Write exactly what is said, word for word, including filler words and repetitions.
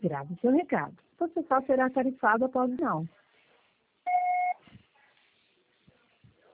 Grave seu recado. Você só será tarifado após o final.